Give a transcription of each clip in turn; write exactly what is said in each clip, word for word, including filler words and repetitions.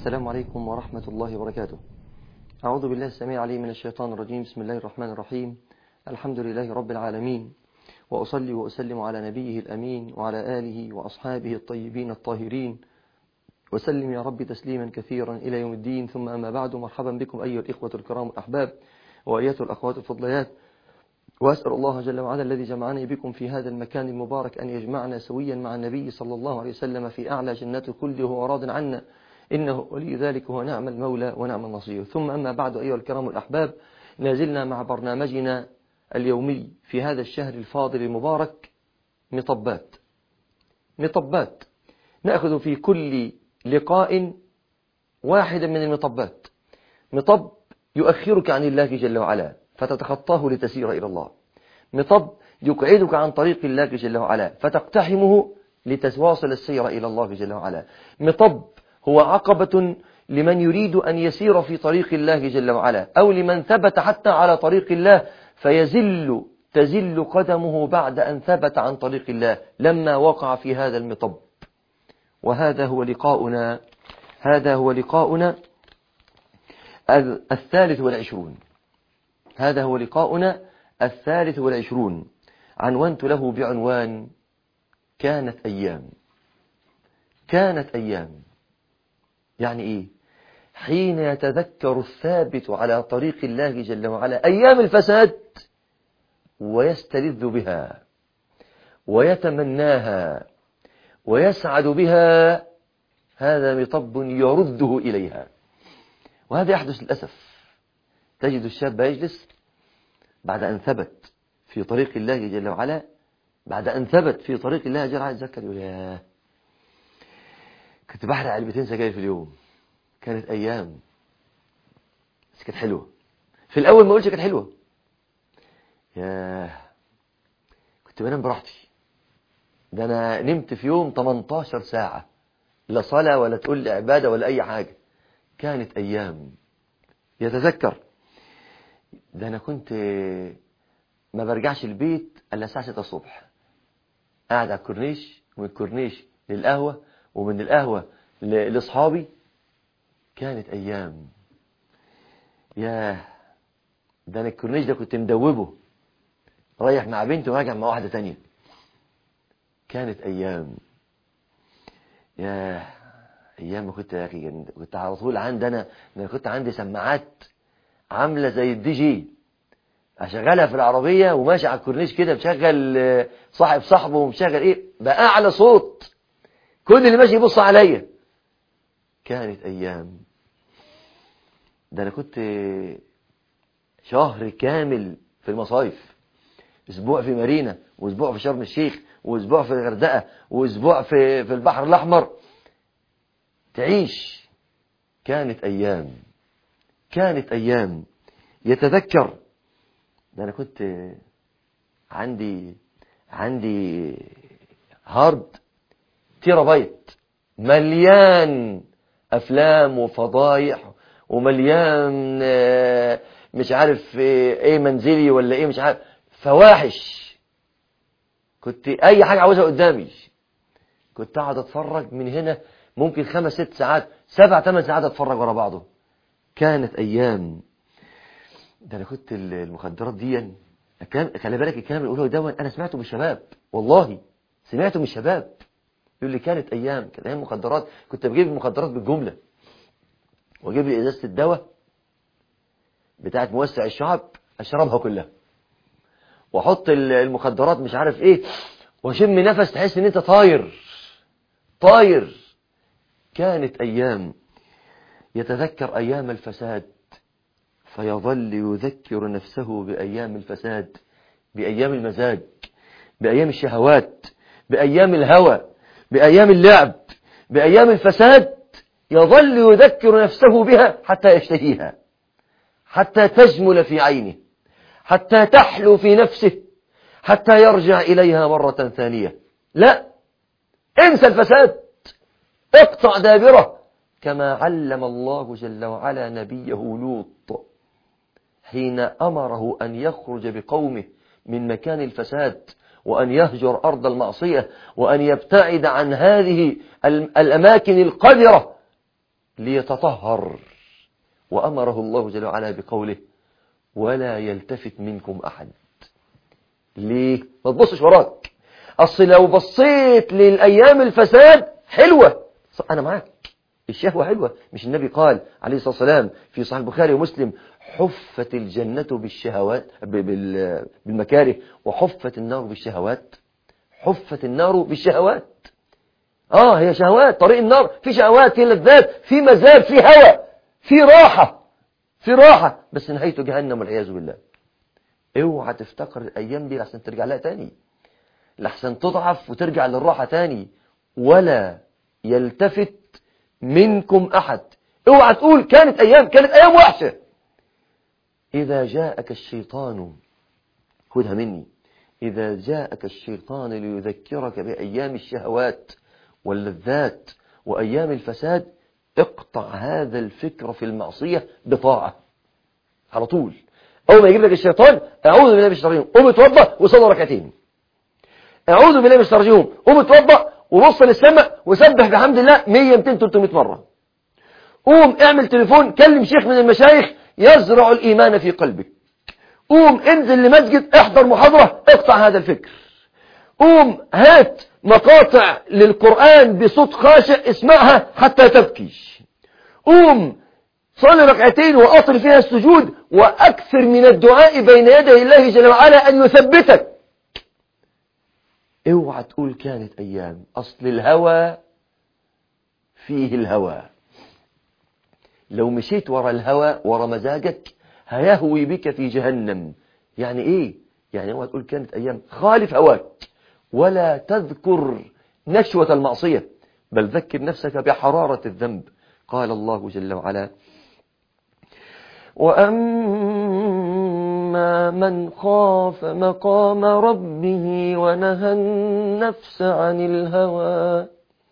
السلام عليكم ورحمة الله وبركاته. أعوذ بالله السميع العليم من الشيطان الرجيم. بسم الله الرحمن الرحيم. الحمد لله رب العالمين، وأصلي وأسلم على نبيه الأمين وعلى آله وأصحابه الطيبين الطاهرين، وسلم يا رب تسليما كثيرا إلى يوم الدين. ثم أما بعد، مرحبا بكم أيها الإخوة الكرام الأحباب وأيتها الأخوات الفضليات، وأسأل الله جل وعلا الذي جمعني بكم في هذا المكان المبارك أن يجمعنا سويا مع النبي صلى الله عليه وسلم في أعلى جنات الخلد وهو راض عنا، إنه ولي ذلك هو نعم المولى ونعم النصير. ثم أما بعد أيها الكرام الأحباب، نازلنا مع برنامجنا اليومي في هذا الشهر الفاضل المبارك مطبات مطبات نأخذ في كل لقاء واحدا من المطبات. مطب يؤخرك عن الله جل وعلا فتتخطاه لتسير إلى الله، مطب يقعدك عن طريق الله جل وعلا فتقتحمه لتواصل السير إلى الله جل وعلا. مطب هو عقبة لمن يريد أن يسير في طريق الله جل وعلا، أو لمن ثبت حتى على طريق الله فيزل تزل قدمه بعد أن ثبت عن طريق الله لما وقع في هذا المطب. وهذا هو لقاؤنا هذا هو لقاؤنا الثالث والعشرون هذا هو لقاؤنا الثالث والعشرون عنونت له بعنوان كانت أيام. كانت أيام يعني إيه؟ حين يتذكر الثابت على طريق الله جل وعلا أيام الفساد ويستلذ بها ويتمناها ويسعد بها، هذا مطب يرده إليها. وهذا يحدث للأسف. تجد الشاب يجلس بعد أن ثبت في طريق الله جل وعلا، بعد أن ثبت في طريق الله جل وعلا يتذكر يقول ياه كنت بحرق علبتين سجاير في اليوم، كانت أيام بس كانت حلوة. في الأول ما قلتش كانت حلوة، ياه كنت بنام براحتي، ده أنا نمت في يوم ثمانية عشر ساعة، لا صلاة ولا تقول لي عبادة ولا أي حاجة، كانت أيام. يتذكر ده أنا كنت ما برجعش البيت إلا الساعة ستة الصبح، قاعد على الكورنيش، ومن الكورنيش للقهوة، ومن القهوة لأصحابي، كانت أيام. ياه ده أنا الكورنيش ده كنت مدوبه، رايح مع بنتي وراجع مع واحدة تانية، كانت أيام. ياه أيام ما كنت يا أخي كنت على طول عندنا، أنا كنت عندي سماعات عاملة زي الدي جي أشغلها في العربية وماشي على الكورنيش كده، مشغل صاحب صاحبه ومشغل إيه بأعلى صوت، كل اللي ماشي يبص عليا. كانت أيام. ده أنا كنت شهر كامل في المصايف، أسبوع في مارينا، وأسبوع في شرم الشيخ، وأسبوع في الغردقة، وأسبوع في في البحر الأحمر، تعيش. كانت أيام كانت أيام. يتذكر ده أنا كنت عندي عندي هارد تيرا بايت مليان أفلام وفضايح، ومليان مش عارف ايه منزلي ولا ايه مش عارف فواحش، كنت اي حاجة عاوزها قدامي كنت اقعد اتفرج من هنا ممكن خمس ست ساعات سبع ثمان ساعات اتفرج ورا بعضه. كانت ايام. ده انا كنت المخدرات دي، خلي بالك الكلام اللي بقوله ده انا سمعته من الشباب، والله سمعته من الشباب، يقول لي كانت ايام كانت ايام مخدرات. كنت بجيب المخدرات بالجمله، واجيب لي ازازه الدواء بتاعت موسع الشعب اشربها كلها، واحط المخدرات مش عارف ايه، واشم نفس تحس ان انت طاير طاير. كانت ايام. يتذكر ايام الفساد فيظل يذكر نفسه بايام الفساد، بايام المزاج، بايام الشهوات، بايام الهوى، بأيام اللعب، بأيام الفساد، يظل يذكر نفسه بها حتى يشتهيها، حتى تجمل في عينه، حتى تحلو في نفسه، حتى يرجع إليها مرة ثانية. لا، انسى الفساد، اقطع دابره، كما علم الله جل وعلا نبيه لوط حين أمره أن يخرج بقومه من مكان الفساد، وأن يهجر أرض المعصية، وأن يبتعد عن هذه الأماكن القذرة ليتطهر، وأمره الله جل وعلا بقوله ولا يلتفت منكم أحد. ليه؟ ما تبصش وراك. أصل لو بصيت للأيام الفساد حلوة، أنا معاك، الشهوة حلوة. مش النبي قال عليه الصلاة والسلام في صحيح البخاري ومسلم حفت الجنة بالشهوات بالمكاره وحفت النار بالشهوات؟ حفت النار بالشهوات. آه هي شهوات، طريق النار في شهوات، في لذات، في مزاج، في هوى، في راحة، في راحة، بس نهايته جهنم والعياذ بالله. اوعى تفتكر الأيام دي لحسن ترجع لها تاني، لحسن تضعف وترجع للراحة تاني. ولا يلتفت منكم أحد. اوعى تقول كانت أيام كانت أيام وحشة. إذا جاءك الشيطان، خدها مني، إذا جاءك الشيطان ليذكرك بأيام الشهوات واللذات وأيام الفساد، اقطع هذا الفكر في المعصية بطاعة على طول. أول ما يجيب لك الشيطان أعوذ بالله من الشيطان الرجيم، قوم اتوضأ وصلي ركعتين. أعوذ بالله من الشيطان الرجيم، قوم اتوضأ وبص للسماء وسبح بحمد الله مية ميتين تلتمية مرة. قوم اعمل تليفون، كلم شيخ من المشايخ يزرع الإيمان في قلبك. قوم انزل لمسجد احضر محاضرة، اقطع هذا الفكر. قوم هات مقاطع للقرآن بصوت خاشع اسمعها حتى تبكي. قوم صلي ركعتين وأصل فيها السجود، وأكثر من الدعاء بين يدي الله جل وعلا أن يثبتك. اوعى تقول كانت أيام. أصل الهوى فيه الهوى، لو مشيت ورا الهوى ورا مزاجك هيهوي بك في جهنم. يعني ايه؟ يعني اوعى تقول كانت أيام. خالف هواك ولا تذكر نشوة المعصية، بل ذكر نفسك بحرارة الذنب. قال الله جل وعلا وأما من خاف مقام ربه ونهى النفس عن الهوى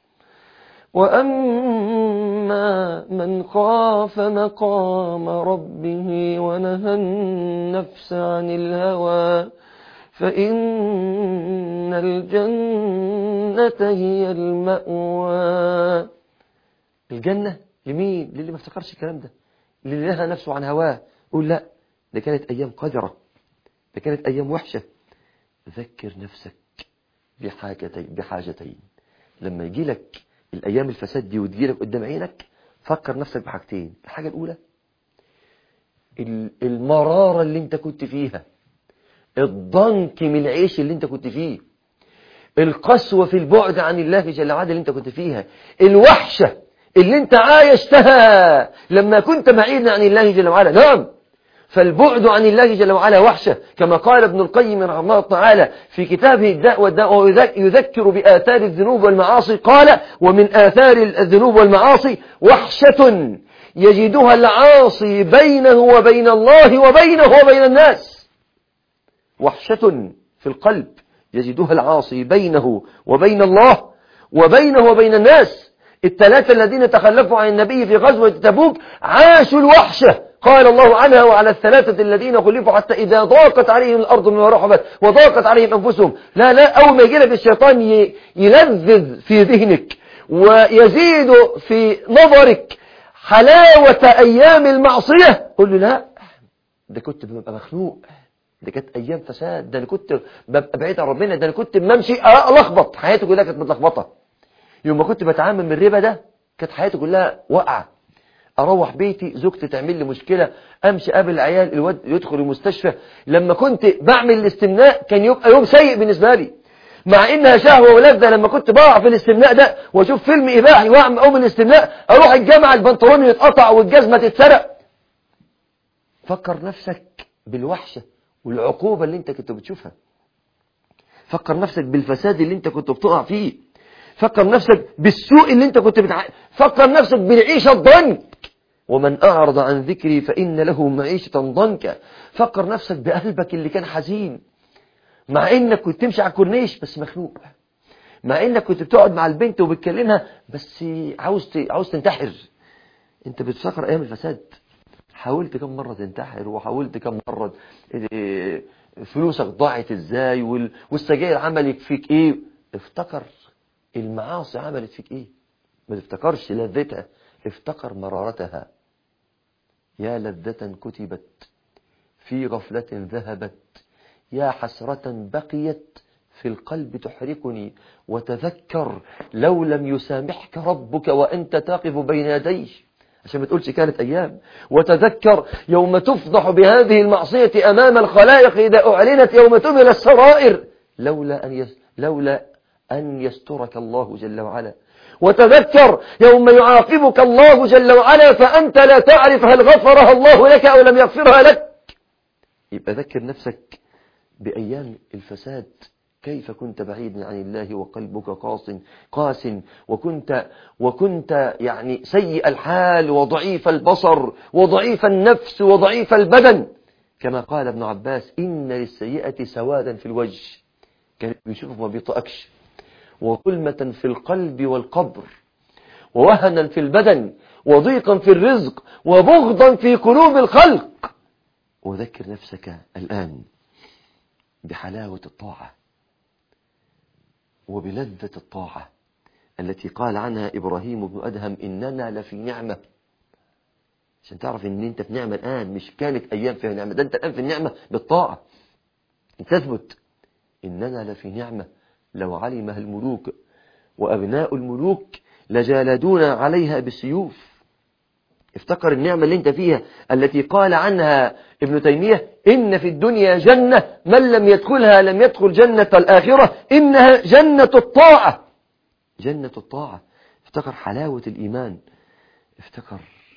وأما من خاف مقام ربه ونهى النفس عن الهوى فإن الجنة هي المأوى. الجنة لمين؟ للي ما افتكرش الكلام ده، اللي نهى نفسه عن هواه. قول لا، ده كانت أيام قذرة، ده كانت أيام وحشة. ذكر نفسك بحاجتين بحاجتين لما يجي لك الأيام الفساد دي وتجي لك قدام عينك، فكر نفسك بحاجتين. الحاجة الأولى المرارة اللي انت كنت فيها، الضنك من العيش اللي انت كنت فيه، القسوة في البعد عن الله جل وعلا اللي انت كنت فيها، الوحشة اللي انت عايشتها لما كنت بعيدا عن الله جل وعلا. نعم، فالبعد عن الله جل وعلا وحشة، كما قال ابن القيم رحمه الله تعالى في كتابه الداء والداء، ويذكر بآثار الذنوب والمعاصي. قال ومن آثار الذنوب والمعاصي وحشة يجدها العاصي بينه وبين الله وبينه وبين الناس. وحشة في القلب يجدها العاصي بينه وبين الله وبينه وبين الناس. الثلاثة الذين تخلفوا عن النبي في غزوة تبوك عاشوا الوحشة، قال الله عنها وعلى الثلاثة الذين خلفوا حتى إذا ضاقت عليهم الأرض بما رحبت وضاقت عليهم أنفسهم. لا لا، أول ما يجي لك الشيطان يلذذ في ذهنك ويزيد في نظرك حلاوة أيام المعصية، قل له لا، ده كنت ببقى مخنوق، ده كانت أيام فساد، ده أنا كنت ببقى بعيد عن ربنا، ده أنا كنت بمشي ألخبط، حياتي كلها كانت متلخبطة. يوم ما كنت بتعامل من الربا ده كانت حياتي كلها واقعة. أروح بيتي زوجتي تعمل لي مشكلة، أمشي قابل العيال الواد يدخل المستشفى. لما كنت بعمل الاستمناء كان يبقى يوم سيء بالنسبة لي، مع إنها شهوة ولذة. لما كنت بقع في الاستمناء ده وأشوف فيلم إباحي وأعمل أو من الاستمناء، أروح الجامعة البنطلون يتقطع والجزمة تتسرق. فكر نفسك بالوحشة والعقوبة اللي انت كنت بتشوفها، فكر نفسك بالفساد اللي انت كنت بتقع فيه، فكر نفسك بالسوء اللي انت كنت بتع... فكر نفسك بالعيشة الضنك. ومن أعرض عن ذكري فإن له معيشة ضنكا. فكر نفسك بقلبك اللي كان حزين، مع انك كنت تمشي على الكورنيش بس مخنوق، مع انك كنت بتقعد مع البنت وبتكلمها بس عاوز ت... عاوز تنتحر. انت بتفكر ايام الفساد، حاولت كم مرة تنتحر، وحاولت كم مرة فلوسك ضاعت ازاي، وال... والسجاير عملت فيك ايه. افتكر المعاصي عملت فيك ايه، ما تفتكرش لذتها، افتقر مرارتها. يا لذة كتبت في غفلة ذهبت، يا حسرة بقيت في القلب تحرقني. وتذكر لو لم يسامحك ربك وأنت تقف بين يديه، عشان ما تقولش كانت أيام. وتذكر يوم تفضح بهذه المعصية أمام الخلائق إذا أعلنت يوم تبل السرائر، لولا أن يس لولا أن يسترك الله جل وعلا. وتذكر يوم يعاقبك الله جل وعلا فأنت لا تعرف هل غفرها الله لك أو لم يغفرها لك. يبقى ذكر نفسك بأيام الفساد، كيف كنت بعيدا عن الله وقلبك قاس قاس وكنت وكنت يعني سيء الحال وضعيف البصر وضعيف النفس وضعيف البدن، كما قال ابن عباس: إن للسيئة سوادا في الوجه، كان بيشوفه ما بيطأكش، وظلمة في القلب والقبر، ووهنا في البدن، وضيقا في الرزق، وبغضا في قلوب الخلق. وذكر نفسك الآن بحلاوة الطاعة وبلذة الطاعة التي قال عنها إبراهيم بن أدهم: إننا لفي نعمة. عشان تعرف إن أنت في نعمة الآن، مش كانت أيام فيها نعمة، ده أنت الآن في النعمة بالطاعة. تثبت: إننا لفي نعمة لو علمها الملوك وأبناء الملوك لجالدون عليها بالسيوف. افتكر النعمة اللي انت فيها التي قال عنها ابن تيمية: إن في الدنيا جنة من لم يدخلها لم يدخل جنة الآخرة، إنها جنة الطاعة. جنة الطاعة. افتكر حلاوة الإيمان. افتكر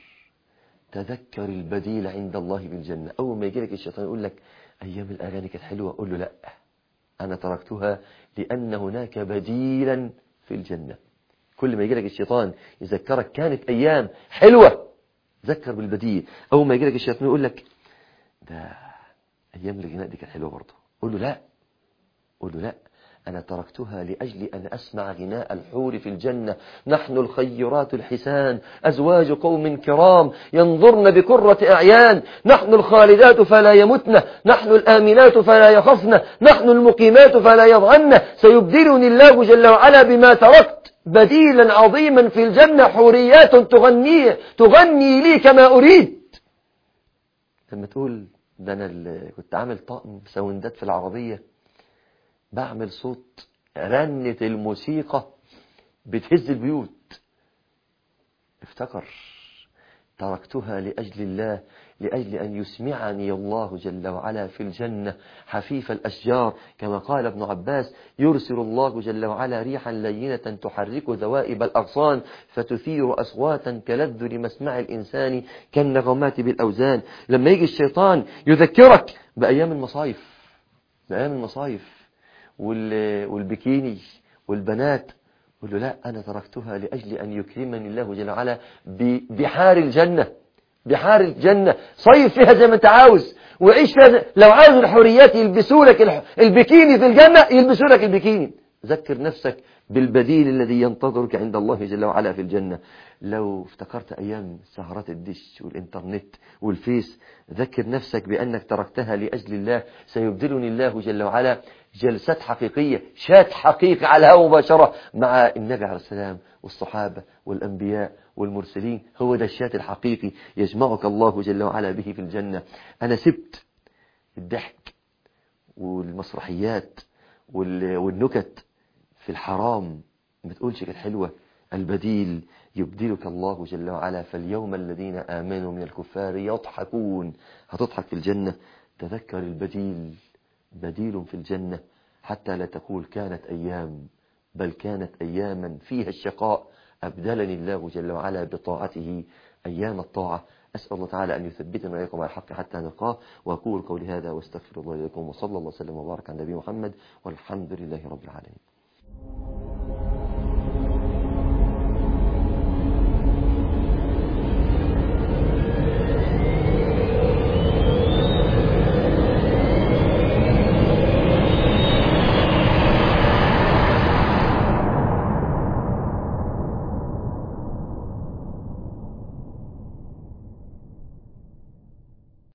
تذكر البديل عند الله بالجنة. أول ما يجيلك الشيطان يقول لك أيام الأغاني كانت حلوة، قول له: لا، أنا تركتها لأن هناك بديلا في الجنة. كل ما يجيلك الشيطان يذكرك كانت أيام حلوة، ذكر بالبديل. أول ما يجيلك الشيطان يقول لك ده أيام الغناء دي كانت حلوة برضه، قول له: لا، قول له: لا، أنا تركتها لأجل أن أسمع غناء الحور في الجنة. نحن الخيرات الحسان، أزواج قوم كرام ينظرن بكرة أعيان. نحن الخالدات فلا يمتن، نحن الآمنات فلا يخفن، نحن المقيمات فلا يضغن. سيبدلني الله جل وعلا بما تركت بديلا عظيما في الجنة، حوريات تغني تغني لي كما أريد. لما تقول ده أنا اللي كنت عامل طقم ساوندات في العربية، بعمل صوت رنة الموسيقى بتهز البيوت. افتكر تركتها لأجل الله، لأجل أن يسمعني الله جل وعلا في الجنة حفيف الأشجار، كما قال ابن عباس: يرسل الله جل وعلا ريحا لينة تحرك ذوائب الأغصان فتثير أصواتا تلذ لمسمع الإنسان كالنغمات بالأوزان. لما يجي الشيطان يذكرك بأيام المصايف، بأيام المصايف والبكيني والبنات، قل له: لا، أنا تركتها لأجل أن يكرمني الله جل وعلا بحار الجنة، بحار الجنة، صيف فيها زي ما انت عاوز، وعيش فيها. لو عاوز الحوريات يلبسوا لك البكيني في الجنة، يلبسوا لك البكيني. ذكر نفسك بالبديل الذي ينتظرك عند الله جل وعلا في الجنة. لو افتكرت أيام سهرات الدش والإنترنت والفيس، ذكر نفسك بأنك تركتها لأجل الله. سيبدلني الله جل وعلا جلسات حقيقية، شات حقيقي على الهواء مباشرة مع النبي عليه السلام والصحابة والأنبياء والمرسلين. هو ده الشات الحقيقي يجمعك الله جل وعلا به في الجنة. أنا سبت الضحك والمسرحيات والنكت في الحرام، ما تقولش كانت حلوة. البديل يبدلك الله جل وعلا. فاليوم الذين آمنوا من الكفار يضحكون، هتضحك في الجنة. تذكر البديل، بديل في الجنة، حتى لا تقول كانت أيام، بل كانت أياما فيها الشقاء. أبدلني الله جل وعلا بطاعته أيام الطاعة. أسأل الله تعالى أن يثبتنا وإياكم على الحق حتى نلقاه. وأقول قولي هذا واستغفر الله لكم، وصلى الله وسلم وبارك على نبي محمد، والحمد لله رب العالمين.